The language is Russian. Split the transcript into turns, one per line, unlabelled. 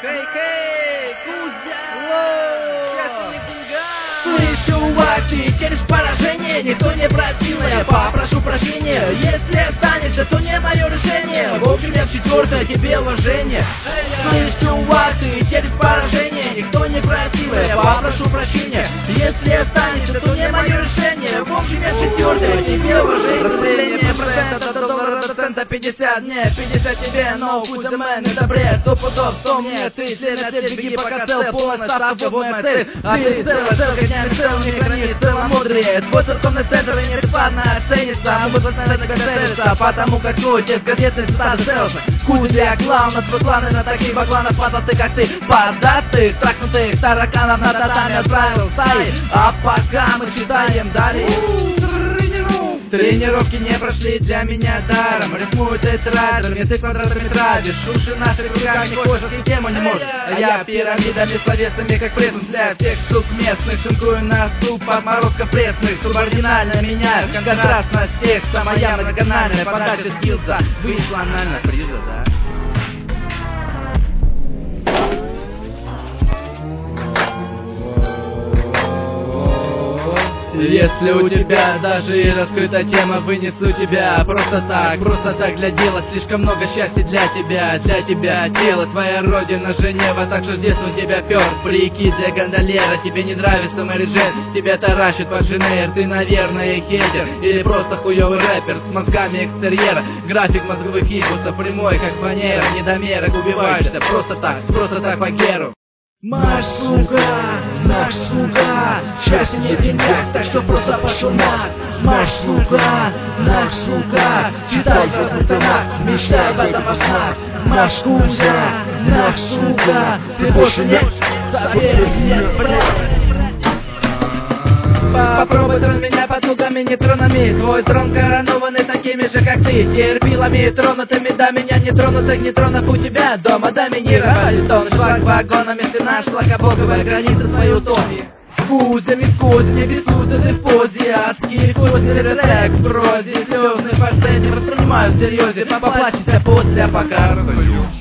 Хей, Кузя!
Слышь, чувак, ты терпишь поражение, никто не просил, я попрошу прощения. Если останешься, то не мое решение. В общем, я в четвертое, тебе уважение. Слышь, чувак, ты терпишь поражение, никто не просил, я попрошу прощения. Если останешься, то не мое решение. В общем, я в четвертое, тебе уважение.
Распределение процента до доллара до цента 50 мне, 50 тебе, но Кузя мэн, это бред. 100 пудов, 100 мне, ты цель на цель, беги пока цел, полная ставка, вот моя цель. А ты целая целка, днями целыми границ, целомудрие. Твой церковный центр и неадекватно оценится, а мы постоянно целится, потому как твой текст газетный цитаты целостный. Кузя клаун, на свой клан и на таких бакланов податых, как ты, податых, тракнутых тараканов на татами отправил стаи. А пока мы читаем далее. Тренировки не прошли для меня даром. Рифмую тетрадами, ты квадратами травишь. Уши наши кругами не хочешь, систему не можешь. А я пирамидами словесными, как прессом для всех сук местных. Шинкую на суп отморозков пресных. Субординально меняю контрастность текста. Моя многоканальная подача скилза вышла анально приза, да? Если у тебя даже и раскрыта тема, вынесу тебя просто так для дела. Слишком много счастья для тебя тело, твоя родина Женева, так что здесь у тебя пёр. Прикид для гондолера, тебе не нравится Мэри Джейн, тебя таращит под Женейр, ты, наверное, хейтер или просто хуёвый рэпер с мозгами экстерьера. График мозговых импульсов прямой, как фанера, недомерок, убиваешься просто так по геру.
Наш слуга, счастье не деньгах, так что просто пошел наш слуга, читай в тонах, мечтай в этом во снах. Наш слуга, ты больше не поверишь, нет, блядь.
Попробуй трон меня потугами, нейтронами. Твой трон коронованный такими же, как ты. Терпилами тронутыми, до меня нетронутых нейтронов у тебя дома доминировали тон. Шлак вагонами, ты наш шлакобоговая граница твоей утопии. Кузями сквозь, не бескуды ты в позе. Адские козни, ретрек в прозе. Слезный фальцет не воспринимаю всерьезе. Поплачься после, пока расстаюсь.